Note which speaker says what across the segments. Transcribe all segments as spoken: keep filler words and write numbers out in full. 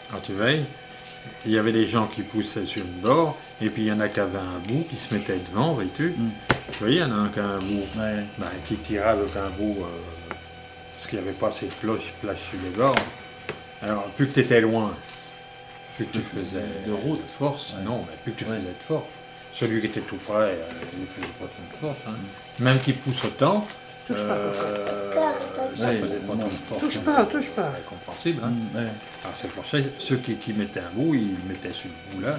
Speaker 1: Alors tu vois, il y avait des gens qui poussaient sur le bord, et puis il y en a qui avaient un bout qui se mettait devant, vois-tu.
Speaker 2: Mm.
Speaker 1: Tu vois, il y en a un qui a un bout,
Speaker 2: Ouais.
Speaker 1: ben, qui tirait avec un bout, euh, parce qu'il n'y avait pas assez de plage, plage sur les bords. Alors, plus que tu étais loin, plus que tu faisais
Speaker 2: de route.
Speaker 1: de force,
Speaker 2: Ouais.
Speaker 1: non, mais plus que tu
Speaker 2: Ouais.
Speaker 1: faisais de force. Celui qui était tout près, euh, il ne faisait pas tant de force. Hein. Mm. Même qu'il pousse autant,
Speaker 3: Touche pas,
Speaker 1: euh, ça
Speaker 2: Ouais,
Speaker 1: ne faisait pas
Speaker 2: non.
Speaker 1: tant de force.
Speaker 3: Touche pas, touche pas.
Speaker 1: C'est compréhensible. Hein.
Speaker 2: Mm, ouais.
Speaker 1: Alors c'est pour ça, ceux qui, qui mettaient un bout, ils mettaient sur le bout là.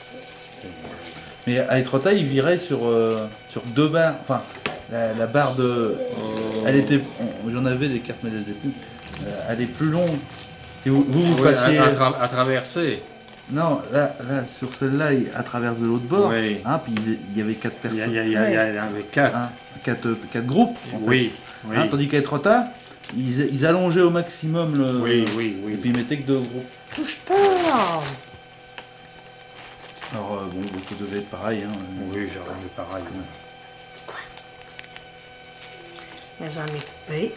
Speaker 2: Mais à Etretat, il virait sur, euh, sur deux barres. Enfin, la, la barre de. Elle était. on- J'en avais des cartes, mais je les ai plus. Euh, elle est plus longue. Et vous, vous, vous
Speaker 1: Ouais,
Speaker 2: passiez.
Speaker 1: à, à tra- à traverser.
Speaker 2: Non, là, là sur celle-là, il- à travers de l'autre bord.
Speaker 1: Oui.
Speaker 2: Hein, puis il il y avait quatre
Speaker 1: Il y, a-
Speaker 2: personnes.
Speaker 1: il y, a- il y, a- il y a- il y avait quatre.
Speaker 2: Hein, quatre, quatre groupes. en fait.
Speaker 1: Oui, oui.
Speaker 2: Hein, tandis qu'à Etretat, ils, ils allongeaient au maximum le.
Speaker 1: oui, oui, oui.
Speaker 2: Et puis ils mettaient que deux groupes.
Speaker 3: Touche pas.
Speaker 2: Alors, euh, bon, ça devait être pareil. Hein.
Speaker 1: Oui, j'aurais mis pareil.
Speaker 3: Les amis coupés.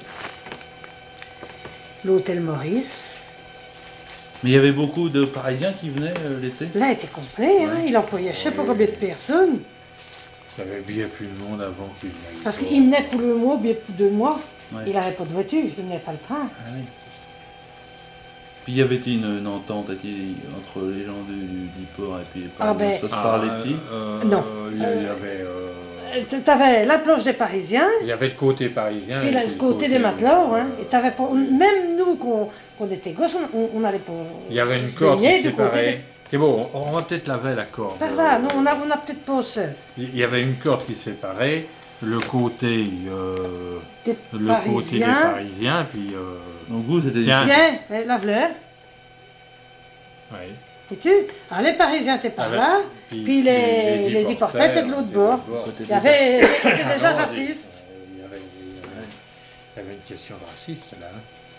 Speaker 3: L'hôtel Maurice.
Speaker 2: Mais il y avait beaucoup de Parisiens qui venaient euh, l'été.
Speaker 3: Là, il était complet, hein. Il employait je sais pas
Speaker 1: Oui.
Speaker 3: combien de personnes.
Speaker 1: Il y avait bien plus de monde avant qu'il y ait.
Speaker 3: Parce qu'il venait pour le mois, bien pour deux mois.
Speaker 2: Ouais.
Speaker 3: Il n'avait pas de voiture, il venait pas le train.
Speaker 2: Ah oui. Puis il y avait une, une entente était- entre les gens du, du, du port et puis
Speaker 3: Ah ben-
Speaker 2: ça se parlait
Speaker 1: Ah,
Speaker 2: plus.
Speaker 1: euh,
Speaker 3: Non.
Speaker 1: Il y avait, euh,
Speaker 3: Euh, T'avais la planche des Parisiens,
Speaker 1: il y avait le côté parisien.
Speaker 3: puis
Speaker 1: et
Speaker 3: là,
Speaker 1: puis
Speaker 3: le côté des matelots. Hein. Et t'avais pas, même nous, qu'on qu'on était gosses, on, on allait pas.
Speaker 1: Il y avait une
Speaker 3: se
Speaker 1: corde
Speaker 3: baigner
Speaker 1: qui
Speaker 3: du côté
Speaker 1: séparait. C'est bon, on, on va peut-être laver la corde.
Speaker 3: des... Par là, non, on a, on a peut-être pas ça.
Speaker 1: Il y avait une corde qui séparait le côté, euh,
Speaker 3: Des
Speaker 1: le
Speaker 3: Parisiens.
Speaker 1: côté des Parisiens, puis. Euh,
Speaker 2: Donc vous, c'était
Speaker 1: Tiens.
Speaker 3: Tiens, eh, lave-le.
Speaker 1: ouais.
Speaker 3: Et tu Alors les Parisiens étaient par
Speaker 1: Avec-
Speaker 3: là, puis les, les hyporteurs étaient de l'autre bord.
Speaker 2: côté
Speaker 3: Il y avait, il y avait déjà
Speaker 1: Ah non,
Speaker 3: raciste.
Speaker 1: Il y avait, il y avait- il y avait une question raciste là. hein.